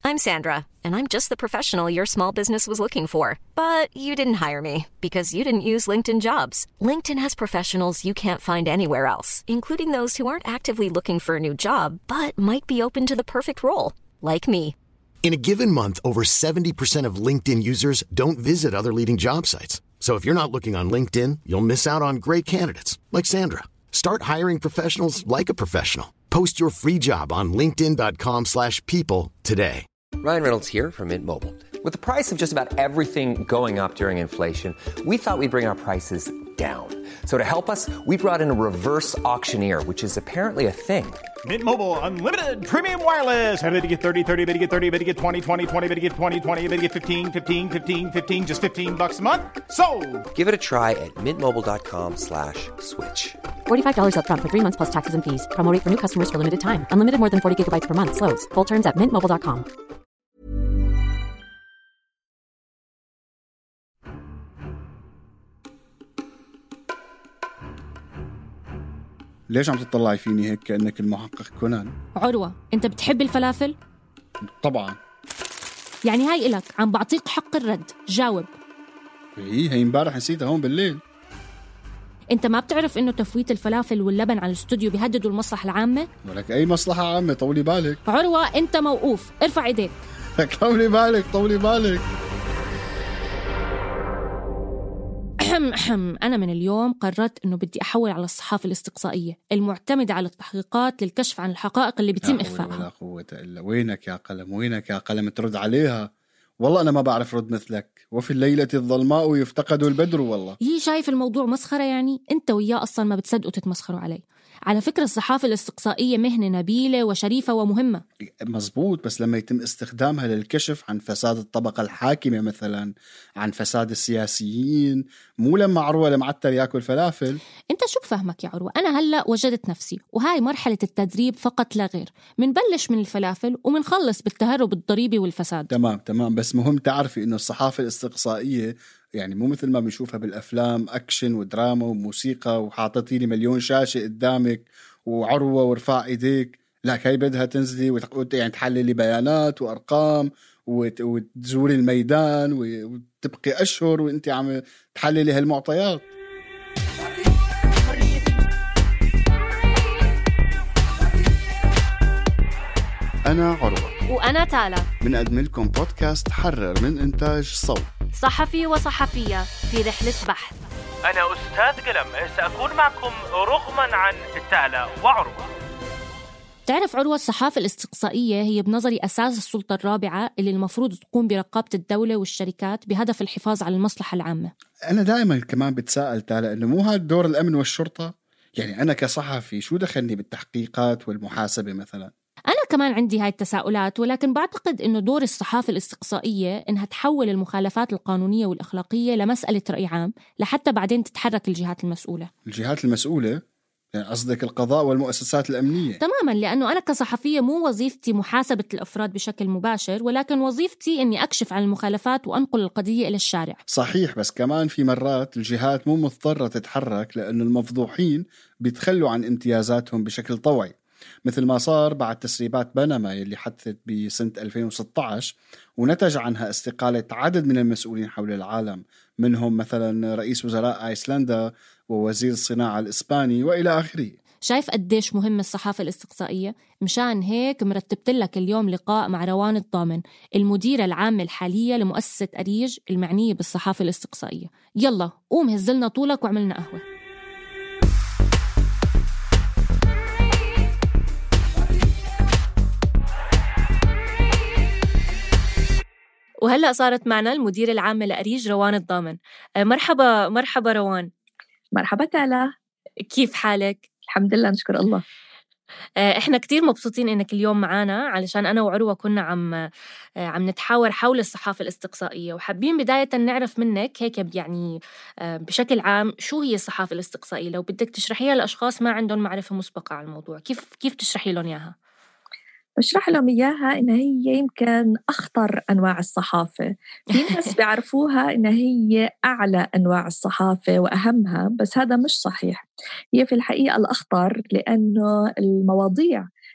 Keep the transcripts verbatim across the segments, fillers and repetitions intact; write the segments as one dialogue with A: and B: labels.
A: I'm Sandra, and I'm just the professional your small business was looking for. But you didn't hire me because you didn't use LinkedIn Jobs. LinkedIn has professionals you can't find anywhere else, including those who aren't actively looking for a new job, but might be open to the perfect role, like me.
B: In a given month, over seventy percent of LinkedIn users don't visit other leading job sites. So if you're not looking on LinkedIn, you'll miss out on great candidates like Sandra. Start hiring professionals like a professional. Post your free job on linkedin dot com slash people today.
C: Ryan Reynolds here from Mint Mobile. With the price of just about everything going up during inflation, we thought we'd bring our prices down. So to help us, we brought in a reverse auctioneer, which is apparently a thing.
D: Mint Mobile Unlimited Premium Wireless. How to get thirty, thirty, how to get thirty, how to get twenty, twenty, twenty, how to get twenty, twenty, how to get fifteen, fifteen, fifteen, fifteen, just fifteen bucks a month? Sold!
C: Give it a try at mintmobile.com slash switch.
E: forty-five dollars up front for three months plus taxes and fees. Promo rate for new customers for limited time. Unlimited more than forty gigabytes per month. Slows full terms at mint mobile dot com.
F: ليش عم تطلعي فيني هيك كأنك المحقق كونان؟
G: عروة، أنت بتحب الفلافل؟
F: طبعا.
G: يعني هاي إلك، عم بعطيك حق الرد، جاوب.
F: هي هي امبارح نسيتها هون بالليل.
G: أنت ما بتعرف إنه تفويت الفلافل واللبن على الاستوديو بيهددوا المصلحة العامة؟
F: ولك أي مصلحة عامة؟ طولي بالك.
G: عروة، أنت موقوف، ارفع إيديك.
F: طولي بالك طولي بالك.
G: أنا من اليوم قررت إنه بدي أحول على الصحافة الاستقصائية المعتمدة على التحقيقات للكشف عن الحقائق اللي بيتم إخفائها.
F: ولا قوة إلا وينك يا قلم، وينك يا قلم ترد عليها. والله أنا ما بعرف رد مثلك. وفي الليلة الظلماء يفتقد البدر. والله
G: هي شايف الموضوع مسخرة يعني؟ أنت وياه أصلا ما بتصدقوا تتمسخروا عليه. على فكرة الصحافة الاستقصائية مهنة نبيلة وشريفة ومهمة.
F: مزبوط، بس لما يتم استخدامها للكشف عن فساد الطبقة الحاكمة مثلا، عن فساد السياسيين، مو لما عروة المعتر ياكل فلافل.
G: انت شو بفهمك يا عروة؟ أنا هلأ وجدت نفسي، وهاي مرحلة التدريب فقط لا غير. منبلش من الفلافل ومنخلص بالتهرب الضريبي والفساد.
F: تمام تمام، بس مهم تعرفي إنه الصحافة الاستقصائية يعني مو مثل ما بنشوفها بالأفلام، أكشن ودراما وموسيقى وحاططي لي مليون شاشة قدامك وعروة ورفع إيديك. لا، هاي بدها تنزلي وت... يعني تحللي بيانات وأرقام وت... وتزوري الميدان وتبقي أشهر وإنتي عم تحللي هالمعطيات. أنا عروة
A: وأنا تالا،
F: بنقدم لكم بودكاست حرر من إنتاج صوت،
A: صحفي وصحفية في رحلة بحث.
H: أنا أستاذ قلم، سأكون معكم رغما عن تالا وعروة.
G: تعرف عروة، الصحافة الاستقصائية هي بنظري أساس السلطة الرابعة اللي المفروض تقوم برقابة الدولة والشركات بهدف الحفاظ على المصلحة العامة.
F: أنا دائما كمان بتساءل تالا إنه مو هذا دور الأمن والشرطة؟ يعني أنا كصحفي شو دخلني بالتحقيقات والمحاسبة مثلا؟
G: أنا كمان عندي هاي التساؤلات، ولكن بعتقد إنه دور الصحافة الاستقصائية إنها تحول المخالفات القانونية والأخلاقية لمسألة رأي عام، لحتى بعدين تتحرك الجهات المسؤولة.
F: الجهات المسؤولة؟ يعني قصدك القضاء والمؤسسات الأمنية؟
G: تماماً، لأنه أنا كصحفية مو وظيفتي محاسبة الأفراد بشكل مباشر، ولكن وظيفتي إني أكشف عن المخالفات وأنقل القضية إلى الشارع.
F: صحيح، بس كمان في مرات الجهات مو مضطرة تتحرك لأنه المفضوحين بيتخلوا عن امتيازاتهم بشكل طوعي، مثل ما صار بعد تسريبات بنما اللي حدثت بسنة ألفين وستة عشر ونتج عنها استقالة عدد من المسؤولين حول العالم، منهم مثلا رئيس وزراء آيسلندا ووزير الصناعة الإسباني وإلى آخره.
G: شايف قديش مهم الصحافة الاستقصائية؟ مشان هيك مرتبت لك اليوم لقاء مع روان الضامن، المديرة العامة الحالية لمؤسسة أريج المعنية بالصحافة الاستقصائية. يلا قوم هزلنا طولك وعملنا قهوة. وهلأ صارت معنا المديرة العامة لأريج روان الضامن. مرحبا مرحبا روان.
I: مرحبا تالا،
G: كيف حالك؟
I: الحمد لله نشكر الله.
G: احنا كتير مبسوطين انك اليوم معنا، علشان انا وعروة كنا عم عم نتحاور حول الصحافة الاستقصائية، وحابين بداية نعرف منك هيك يعني بشكل عام شو هي الصحافة الاستقصائية، لو بدك تشرحيها لأشخاص ما عندهم معرفة مسبقة عن الموضوع، كيف كيف تشرحي لهم إياها؟
I: بشرح لهم إياها إن هي يمكن أخطر أنواع الصحافة. في ناس بيعرفوها إن هي أعلى أنواع الصحافة وأهمها، بس هذا مش صحيح. هي في الحقيقة الأخطر، لأنه المواضيع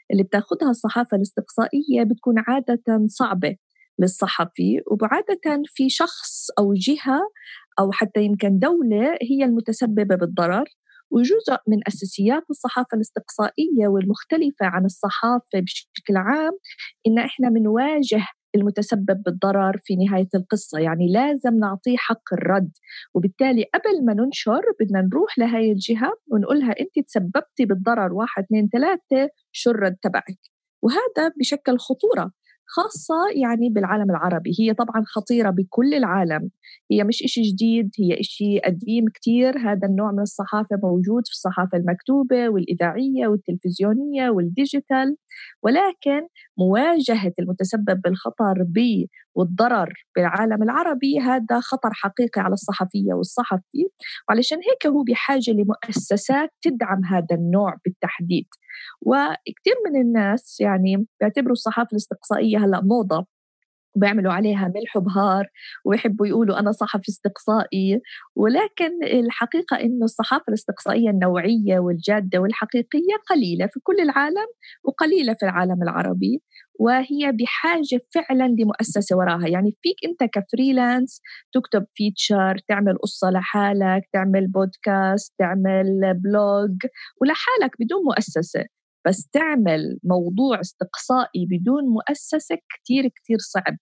I: اللي بتاخدها الصحافة الاستقصائية بتكون عادة صعبة للصحفي، وعادة في شخص أو جهة أو حتى يمكن دولة هي المتسببة بالضرر. وجزء من أساسيات الصحافة الاستقصائية والمختلفة عن الصحافة بشكل عام إن إحنا منواجه المتسبب بالضرر في نهاية القصة، يعني لازم نعطيه حق الرد. وبالتالي قبل ما ننشر بدنا نروح لهاي الجهة ونقولها أنت تسببتي بالضرر واحد اثنين ثلاثة، شو الرد تبعك؟ وهذا بشكل خطورة خاصة يعني بالعالم العربي. هي طبعا خطيرة بكل العالم، هي مش إشي جديد، هي إشي قديم كتير. هذا النوع من الصحافة موجود في الصحافة المكتوبة والإذاعية والتلفزيونية والديجيتال، ولكن مواجهة المتسبب بالخطر ب والضرر بالعالم العربي هذا خطر حقيقي على الصحفية والصحفي، وعلشان هيك هو بحاجة لمؤسسات تدعم هذا النوع بالتحديد. وكتير من الناس يعني بيعتبروا الصحافة الاستقصائية هلأ موضة وبيعملوا عليها ملح وبهار ويحبوا يقولوا أنا صحفي استقصائي، ولكن الحقيقة إنه الصحافة الاستقصائية النوعية والجادة والحقيقية قليلة في كل العالم وقليلة في العالم العربي، وهي بحاجة فعلا لمؤسسة وراها. يعني فيك أنت كفريلانس تكتب فيتشر، تعمل قصة لحالك، تعمل بودكاست، تعمل بلوج ولحالك بدون مؤسسة، بس تعمل موضوع استقصائي بدون مؤسسة كتير كتير صعب.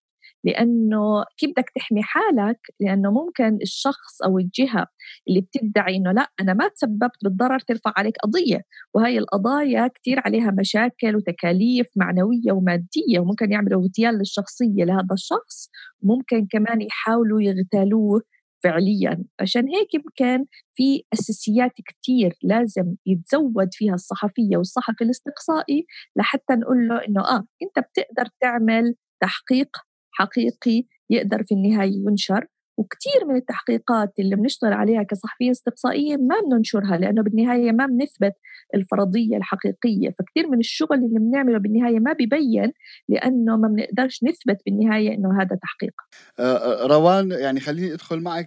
I: لأنه كيف بدك تحمي حالك؟ لأنه ممكن الشخص أو الجهة اللي بتدعي إنه لا أنا ما تسببت بالضرر ترفع عليك قضية، وهي القضايا كتير عليها مشاكل وتكاليف معنوية ومادية، وممكن يعملوا اغتيال للشخصية لهذا الشخص، ممكن كمان يحاولوا يغتالوه فعليا. عشان هيك يمكن في أساسيات كتير لازم يتزود فيها الصحفية والصحفي الاستقصائي لحتى نقول له إنه آه أنت بتقدر تعمل تحقيق حقيقي يقدر في النهاية ينشر. وكتير من التحقيقات اللي بنشتغل عليها كصحفية استقصائية ما بننشرها لأنه بالنهاية ما بنثبت الفرضية الحقيقية، فكتير من الشغل اللي بنعمله بالنهاية ما بيبين لأنه ما بنقدرش نثبت بالنهاية إنه هذا تحقيق.
F: آه، روان، يعني خليني أدخل معك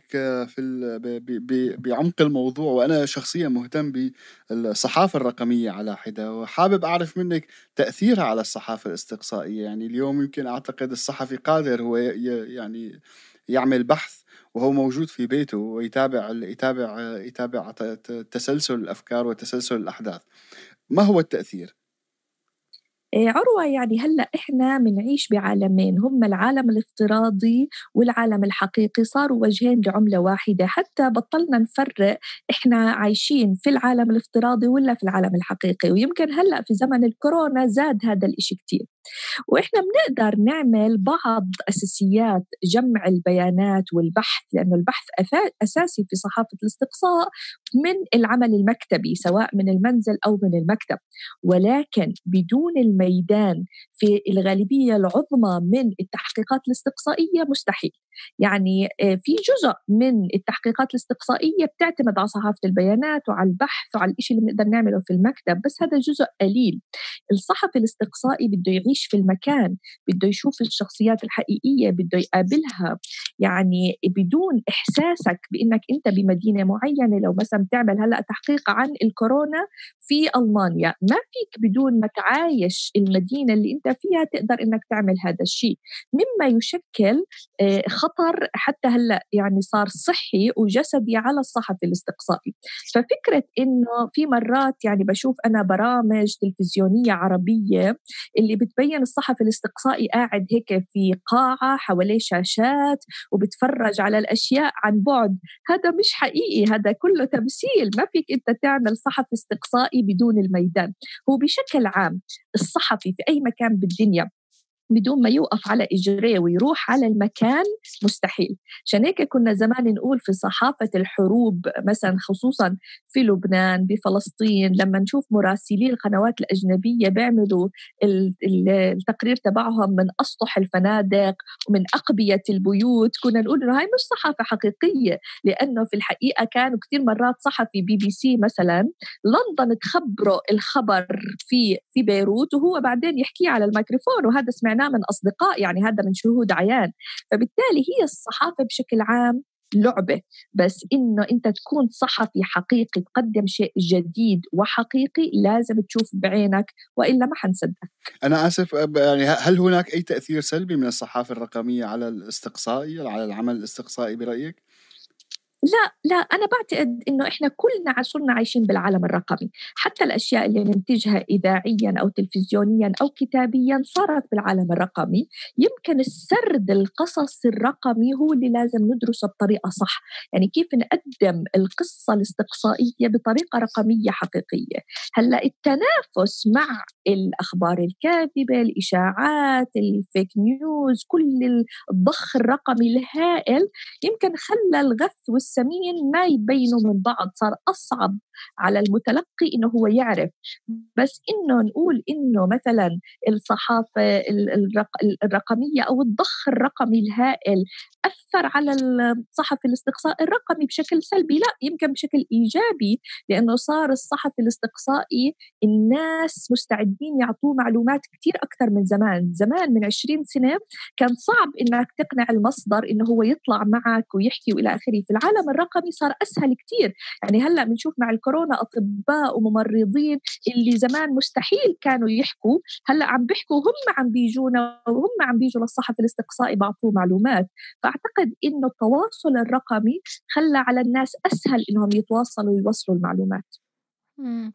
F: في بعمق الموضوع، وأنا شخصيا مهتم بالصحافة الرقمية على حدة، وحابب أعرف منك تأثيرها على الصحافة الاستقصائية. يعني اليوم يمكن أعتقد الصحفي قادر هو يعني يعمل بحث وهو موجود في بيته ويتابع يتابع يتابع تسلسل الأفكار وتسلسل الأحداث. ما هو التأثير؟
I: عروة، يعني هلأ إحنا منعيش بعالمين، هم العالم الافتراضي والعالم الحقيقي، صاروا وجهين لعملة واحدة. حتى بطلنا نفرق إحنا عايشين في العالم الافتراضي ولا في العالم الحقيقي، ويمكن هلأ في زمن الكورونا زاد هذا الإشي كتير. وإحنا بنقدر نعمل بعض أساسيات جمع البيانات والبحث، لأنه البحث أساسي في صحافة الاستقصاء من العمل المكتبي سواء من المنزل أو من المكتب، ولكن بدون الميدان في الغالبية العظمى من التحقيقات الاستقصائية مستحيل. يعني في جزء من التحقيقات الاستقصائية بتعتمد على صحافة البيانات وعلى البحث وعلى الإشي اللي بنقدر نعمله في المكتب، بس هذا جزء قليل. الصحفي الاستقصائي بده يعيش في المكان، بده يشوف الشخصيات الحقيقية، بده يقابلها. يعني بدون إحساسك بأنك أنت بمدينة معينة، لو مثلا تعمل هلأ تحقيق عن الكورونا في ألمانيا، ما فيك بدون ما تعايش المدينة اللي أنت فيها تقدر أنك تعمل هذا الشيء، مما يشكل خطر حتى هلأ يعني صار صحي وجسدي على الصحفي الاستقصائي. ففكرة إنه في مرات يعني بشوف أنا برامج تلفزيونية عربية اللي بتبين الصحفي الاستقصائي قاعد هيك في قاعة حواليه شاشات وبتفرج على الأشياء عن بعد، هذا مش حقيقي، هذا كله تمثيل. ما فيك أنت تعمل صحفي استقصائي بدون الميدان. هو بشكل عام الصحفي في أي مكان بالدنيا بدون ما يوقف على إجريه ويروح على المكان مستحيل. عشان هيك كنا زمان نقول في صحافة الحروب مثلا، خصوصا في لبنان بفلسطين، لما نشوف مراسلي القنوات الأجنبية بيعملوا التقرير تبعهم من أسطح الفنادق ومن أقبية البيوت، كنا نقول إنه هاي مش صحافة حقيقية، لأنه في الحقيقة كانوا كتير مرات صحفي بي بي سي مثلا لندن تخبره الخبر في في بيروت وهو بعدين يحكيه على الميكروفون، وهذا سمعناه من أصدقاء، يعني هذا من شهود عيان. فبالتالي هي الصحافة بشكل عام لعبة، بس إنه أنت تكون صحفي حقيقي تقدم شيء جديد وحقيقي لازم تشوف بعينك، وإلا ما حنصدقك.
F: أنا آسف، يعني هل هناك أي تأثير سلبي من الصحافة الرقمية على الاستقصائي، على العمل الاستقصائي برأيك؟
I: لا لا أنا بعتقد إنه إحنا كلنا صرنا عايشين بالعالم الرقمي، حتى الأشياء اللي ننتجها إذاعيا أو تلفزيونيا أو كتابيا صارت بالعالم الرقمي. يمكن السرد القصص الرقمي هو اللي لازم ندرسه بطريقة صح، يعني كيف نقدم القصة الاستقصائية بطريقة رقمية حقيقية. هلأ التنافس مع الأخبار الكاذبة، الإشاعات، الفيك نيوز، كل الضخ الرقمي الهائل يمكن خلى الغث والسمين ما يبينوا من بعض، صار أصعب على المتلقي إنه هو يعرف. بس إنه نقول إنه مثلا الصحافة الرقمية أو الضخ الرقمي الهائل أثر على الصحفي الاستقصائي الرقمي بشكل سلبي، لا، يمكن بشكل إيجابي، لأنه صار الصحفي الاستقصائي الناس مستعدين يعطوه معلومات كتير أكثر من زمان. زمان من عشرين سنة كان صعب إنك تقنع المصدر إنه هو يطلع معك ويحكي وإلى آخره. في العالم الرقمي صار أسهل كتير، يعني هلأ بنشوف مع الكورونا أطباء وممرضين اللي زمان مستحيل كانوا يحكوا، هلأ عم بيحكوا، هم عم بيجونا وهم عم بيجوا للصحفي الاستقصائي بعطوه معلومات. فأعتقد إنه التواصل الرقمي خلى على الناس أسهل إنهم يتواصلوا ويوصلوا المعلومات.
G: مم.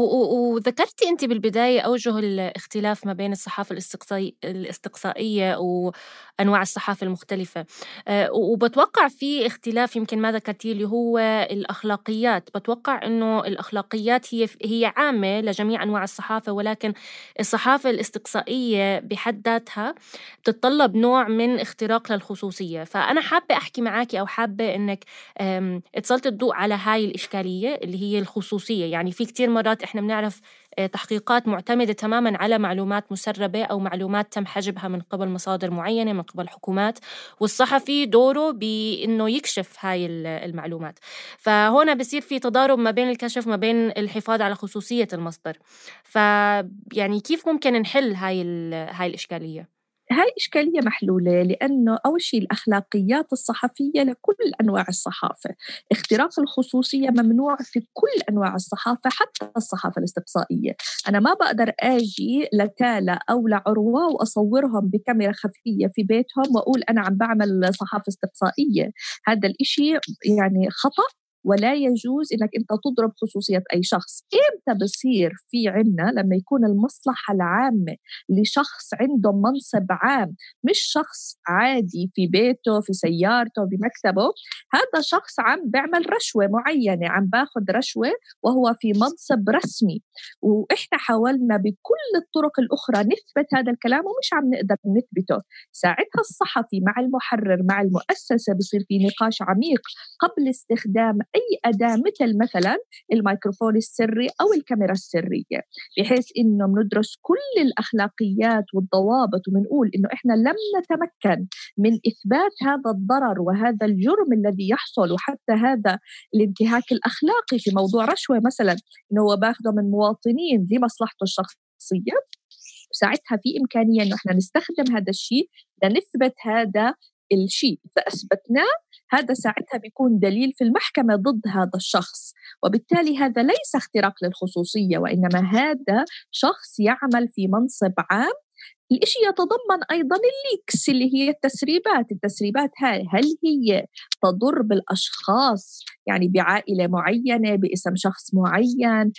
G: وذكرتي أنت بالبداية أوجه الاختلاف ما بين الصحافة الاستقصائي الاستقصائية وأنواع الصحافة المختلفة، أه وبتوقع في اختلاف يمكن ما ذكرتي اللي هو الأخلاقيات. بتوقع أنه الأخلاقيات هي هي عامة لجميع أنواع الصحافة، ولكن الصحافة الاستقصائية بحد ذاتها بتتطلب نوع من اختراق للخصوصية. فأنا حابة أحكي معاكي أو حابة أنك اتصلت الضوء على هاي الإشكالية اللي هي الخصوصية. يعني في كتير مرات إحنا بنعرف تحقيقات معتمدة تماماً على معلومات مسربة أو معلومات تم حجبها من قبل مصادر معينة، من قبل حكومات، والصحفي دوره بأنه يكشف هاي المعلومات. فهنا بصير في تضارب ما بين الكشف ما بين الحفاظ على خصوصية المصدر. فيعني كيف ممكن نحل هاي هاي الإشكالية؟
I: هاي إشكالية محلولة، لأنه أول شيء الأخلاقيات الصحفية لكل أنواع الصحافة. اختراق الخصوصية ممنوع في كل أنواع الصحافة، حتى الصحافة الاستقصائية. أنا ما بقدر آجي لتالا أو لعروة وأصورهم بكاميرا خفية في بيتهم وأقول أنا عم بعمل صحافة استقصائية. هذا الإشي يعني خطأ، ولا يجوز إنك أنت تضرب خصوصية أي شخص. إمتى بصير في عنا؟ لما يكون المصلحة العامة لشخص عنده منصب عام، مش شخص عادي في بيته في سيارته بمكتبه. هذا شخص عم بيعمل رشوة معينة، عم باخد رشوة وهو في منصب رسمي، وإحنا حاولنا بكل الطرق الأخرى نثبت هذا الكلام ومش عم نقدر نثبته. ساعتها الصحفي مع المحرر مع المؤسسة بصير في نقاش عميق قبل استخدام أي أداة مثل مثلا الميكروفون السري أو الكاميرا السرية، بحيث إنه بندرس كل الأخلاقيات والضوابط وبنقول إنه إحنا لم نتمكن من إثبات هذا الضرر وهذا الجرم الذي يحصل، وحتى هذا الانتهاك الأخلاقي في موضوع رشوة مثلا إنه هو باخده من مواطنين لمصلحته الشخصية. ساعتها في إمكانية إنه إحنا نستخدم هذا الشيء لنثبت هذا الشيء. فأثبتناه، هذا ساعتها بيكون دليل في المحكمة ضد هذا الشخص، وبالتالي هذا ليس اختراق للخصوصية، وإنما هذا شخص يعمل في منصب عام. الإشي يتضمن أيضاً الليكس اللي هي التسريبات. التسريبات هاي هل هي تضر بالأشخاص، يعني بعائلة معينة، باسم شخص معين،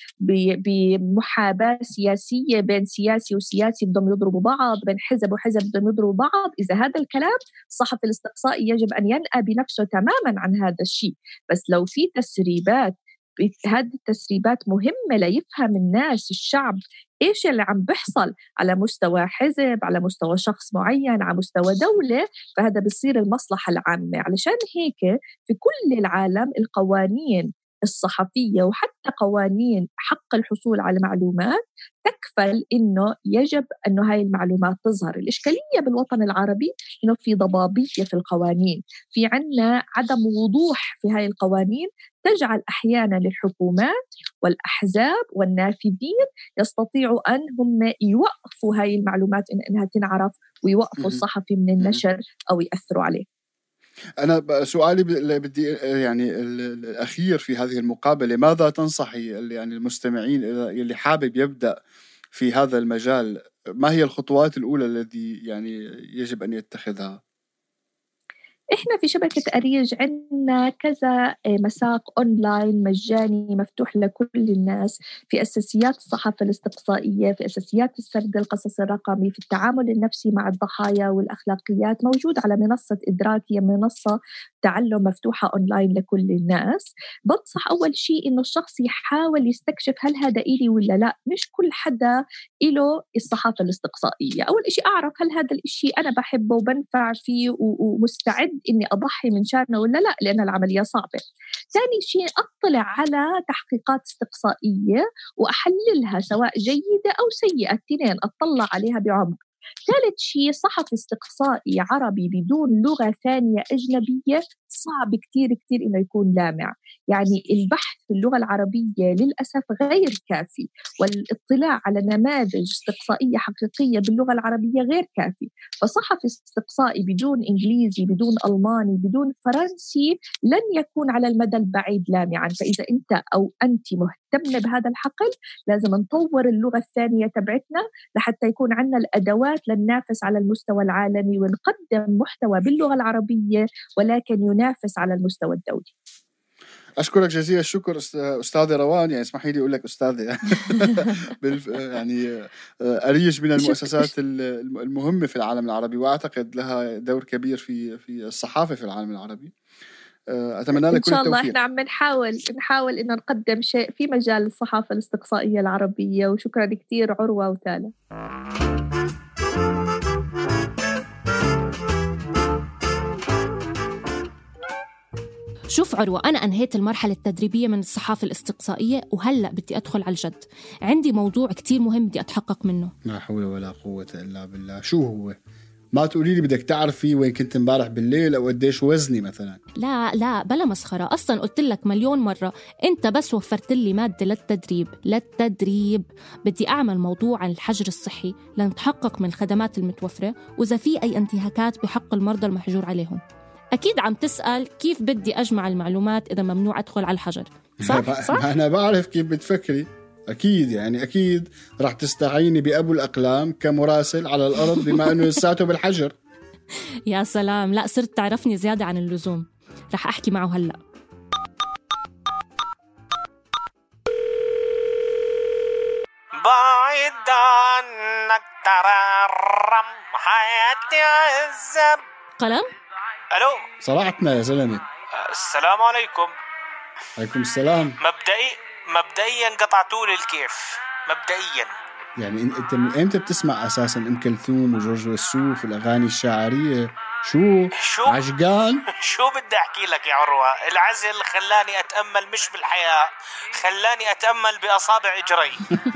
I: بمحاباة سياسية بين سياسي وسياسي بدهم يضربوا بعض، بين حزب وحزب بدهم يضربوا بعض؟ إذا هذا الكلام الصحفي الاستقصائي يجب أن ينأى بنفسه تماماً عن هذا الشيء. بس لو في تسريبات، هذه التسريبات مهمة ليفهم الناس الشعب إيش اللي عم بيحصل على مستوى حزب، على مستوى شخص معين، على مستوى دولة. فهذا بيصير المصلحة العامة. علشان هيك في كل العالم القوانين الصحفية وحتى قوانين حق الحصول على معلومات تكفل إنه يجب أنه هاي المعلومات تظهر. الإشكالية بالوطن العربي إنه في ضبابية في القوانين، في عنا عدم وضوح في هاي القوانين، تجعل أحيانا للحكومات والأحزاب والنافذين يستطيعوا أن هم يوقفوا هاي المعلومات إن إنها تنعرف، ويوقفوا الصحفي من النشر أو يأثروا عليه.
F: أنا سؤالي بدي يعني الأخير في هذه المقابلة، ماذا تنصحي يعني المستمعين اللي حابب يبدأ في هذا المجال؟ ما هي الخطوات الأولى التي يعني يجب أن يتخذها؟
I: إحنا في شبكة أريج عندنا كذا مساق أونلاين مجاني مفتوح لكل الناس في أساسيات الصحافة الاستقصائية، في أساسيات السرد القصص الرقمي، في التعامل النفسي مع الضحايا والأخلاقيات، موجود على منصة إدراك، هي منصة تعلم مفتوحة أونلاين لكل الناس. بنصح أول شيء إنه الشخص يحاول يستكشف هل هذا إلي ولا لا. مش كل حدا إله الصحافة الاستقصائية. أول شيء أعرف هل هذا الشيء أنا بحبه وبنفع فيه ومستعد إني أضحي من شانه ولا لا، لأن العملية صعبة. ثاني شيء أطلع على تحقيقات استقصائية وأحللها سواء جيدة أو سيئة، الاثنين أطلع عليها بعمق. ثالث شيء صحفي استقصائي عربي بدون لغة ثانية أجنبية صعب كتير كتير إنه يكون لامع. يعني البحث في اللغة العربية للأسف غير كافي، والاطلاع على نماذج استقصائية حقيقية باللغة العربية غير كافي. فصحفي استقصائي بدون إنجليزي، بدون ألماني، بدون فرنسي لن يكون على المدى البعيد لامعا. فإذا أنت أو أنت مهتم بهذا الحقل لازم نطور اللغة الثانية تبعتنا لحتى يكون عندنا الأدوات لننافس على المستوى العالمي ونقدم محتوى باللغة العربية ولكن ينافس على المستوى الدولي.
F: أشكرك جزيل الشكر أستاذة روان، يعني اسمحي لي أقول لك أستاذة يعني أريج من المؤسسات المهمة في العالم العربي، وأعتقد لها دور كبير في في الصحافة في العالم العربي. أتمنى لك كل التوفيق. إن شاء الله
I: إحنا عم نحاول نحاول إن نقدم شيء في مجال الصحافة الاستقصائية العربية. وشكرا كتير عروة وتالا.
G: شوف عروة، أنا أنهيت المرحلة التدريبية من الصحافة الاستقصائية وهلأ بدي أدخل على الجد. عندي موضوع كتير مهم بدي أتحقق منه.
F: لا حول ولا قوة إلا بالله. شو هو؟ ما تقولي لي بدك تعرفي وين كنت امبارح بالليل أو قديش وزني مثلا.
G: لا لا بلا مسخرة، أصلا قلت لك مليون مرة أنت بس وفرت لي مادة للتدريب. للتدريب بدي أعمل موضوع عن الحجر الصحي لنتحقق من الخدمات المتوفرة وإذا في أي انتهاكات بحق المرضى المحجور عليهم. أكيد عم تسأل كيف بدي أجمع المعلومات إذا ممنوع أدخل على الحجر، صح؟ صح؟
F: أنا بعرف كيف بتفكري. أكيد يعني أكيد رح تستعيني بأبو الأقلام كمراسل على الأرض بما أنه لساته بالحجر.
G: يا سلام، لا صرت تعرفني زيادة عن اللزوم. رح أحكي معه هلأ.
H: بعيد عنك تررم حياتي عزب.
G: قلم؟
H: ألو
F: صراحتنا يا زلمة.
H: السلام عليكم.
F: عليكم السلام.
H: مبدئي مبدئيا قطعتولي الكيف مبدئيا.
F: يعني انت من امتى بتسمع اساسا ام كلثوم وجورج وسوف والاغاني الشعريه؟ شو
H: شو
F: عجقان؟
H: شو بدي احكي لك يا عروه؟ العزل خلاني اتامل مش بالحياه، خلاني اتامل باصابع اجري.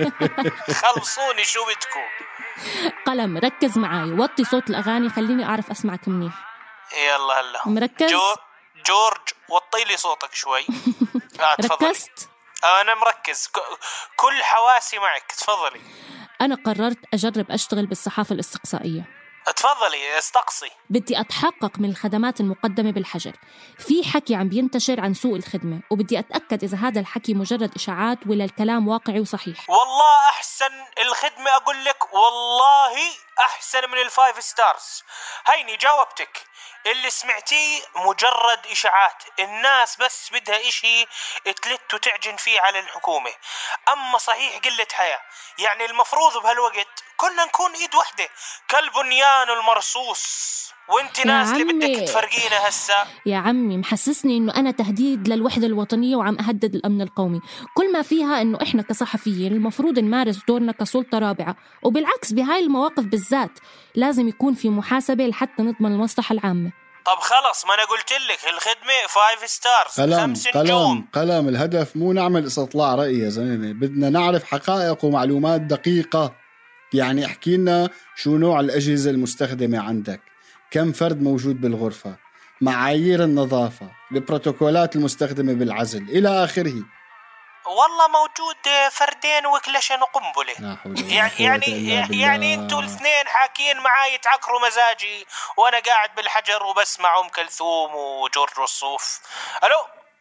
H: خلصوني شو بدكم.
G: قلم ركز معي، وطي صوت الاغاني خليني اعرف اسمعك منيح.
H: يلا هلا
G: مركز.
H: جو جورج وطي لي صوتك شوي.
G: آه ركزت؟
H: أنا مركز، كل حواسي معك. تفضلي.
G: أنا قررت أجرب أشتغل بالصحافة الاستقصائية.
H: تفضلي استقصي.
G: بدي أتحقق من الخدمات المقدمة بالحجر. في حكي عم بينتشر عن سوء الخدمة وبدي أتأكد إذا هذا الحكي مجرد إشاعات ولا الكلام واقعي وصحيح.
H: والله أحسن الخدمة أقول لك، والله أحسن من الفايف ستارز. هيني جاوبتك. اللي سمعتيه مجرد إشاعات، الناس بس بدها إشي تلت وتعجن فيه على الحكومة. أما صحيح قلة حياة، يعني المفروض بهالوقت كنا نكون إيد واحدة كالبنيان المرصوص. وانت ناس اللي بدك تفرقينا هسا.
G: يا عمي محسسني إنه أنا تهديد للوحدة الوطنية وعم أهدد الأمن القومي. كل ما فيها إنه إحنا كصحفيين المفروض نمارس دورنا كسلطة رابعة، وبالعكس بهاي المواقف بالذات لازم يكون في محاسبة لحتى نضمن المصلحة العامة.
H: طب خلص، ما أنا قلت لك الخدمة فايف ستارز.
F: قلم
H: خمس
F: قلم
H: نجوم.
F: قلم. الهدف مو نعمل استطلاع رأي يا زلمة، بدنا نعرف حقائق ومعلومات دقيقة. يعني احكي لنا شو نوع الأجهزة المستخدمة عندك، كم فرد موجود بالغرفة، معايير النظافة، البروتوكولات المستخدمة بالعزل إلى آخره.
H: والله موجود فردين وكلشن وقنبلة. يعني يعني يعني انتوا الاثنين حاكين معاي تعكروا مزاجي وانا قاعد بالحجر وبسمع ام كلثوم وجورج والصوف. الو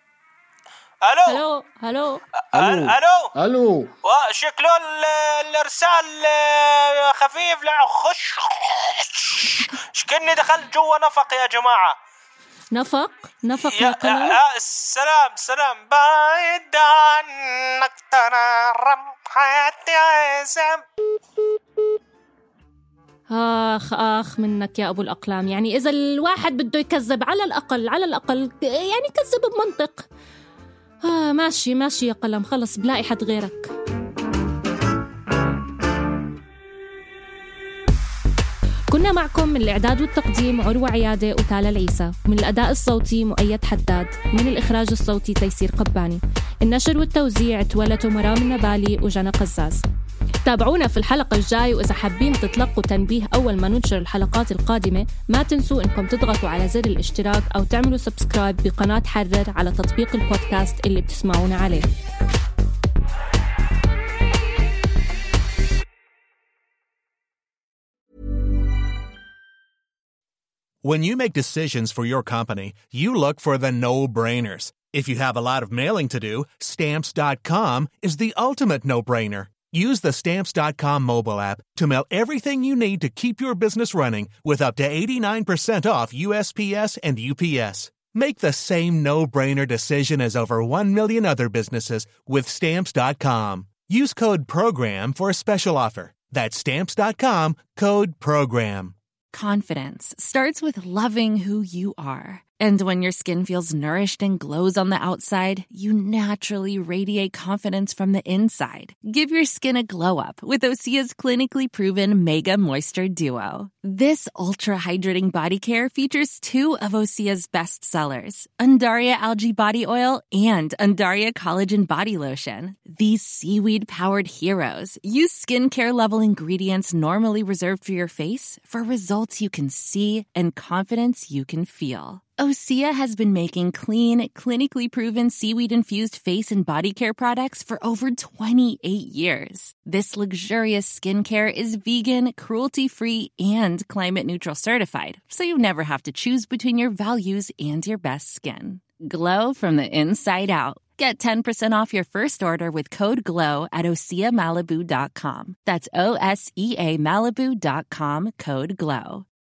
G: الو
H: الو
G: الو
H: الو
F: الو
H: شكله الارسال خفيف. لا خش شكني دخلت جوا نفق يا جماعه.
G: نفق نفق يا قلم.
H: السلام سلام بعيد عنك تنرم حياتي عزم.
G: آخ آخ منك يا أبو الأقلام. يعني إذا الواحد بده يكذب على الأقل على الأقل يعني كذب بمنطق. آه ماشي ماشي يا قلم، خلص بلاقي حد غيرك. كنا معكم من الإعداد والتقديم عروة عيادة وتالا العيسى، من الأداء الصوتي مؤيد حداد، من الإخراج الصوتي تيسير قباني، النشر والتوزيع تولت مرام النبالي وجنى قزاز. تابعونا في الحلقة الجاي، وإذا حابين تتلقوا تنبيه أول ما ننشر الحلقات القادمة ما تنسوا إنكم تضغطوا على زر الاشتراك أو تعملوا سبسكرايب بقناة حرر على تطبيق البودكاست اللي بتسمعونا عليه.
J: When you make decisions for your company, you look for the no-brainers. If you have a lot of mailing to do, Stamps dot com is the ultimate no-brainer. Use the Stamps dot com mobile app to mail everything you need to keep your business running with up to eighty-nine percent off U S P S and U P S. Make the same no-brainer decision as over one million other businesses with Stamps dot com. Use code PROGRAM for a special offer. That's Stamps dot com, code PROGRAM.
K: Confidence starts with loving who you are. And when your skin feels nourished and glows on the outside, you naturally radiate confidence from the inside. Give your skin a glow up with Osea's clinically proven Mega Moisture Duo. This ultra-hydrating body care features two of Osea's best sellers, Undaria Algae Body Oil and Undaria Collagen Body Lotion. These seaweed-powered heroes use skincare-level ingredients normally reserved for your face for results you can see and confidence you can feel. Osea has been making clean, clinically proven seaweed-infused face and body care products for over twenty-eight years. This luxurious skincare is vegan, cruelty-free, and climate-neutral certified, so you never have to choose between your values and your best skin. Glow from the inside out. Get ten percent off your first order with code GLOW at osea malibu dot com. That's O S E A Malibu dot com, code GLOW.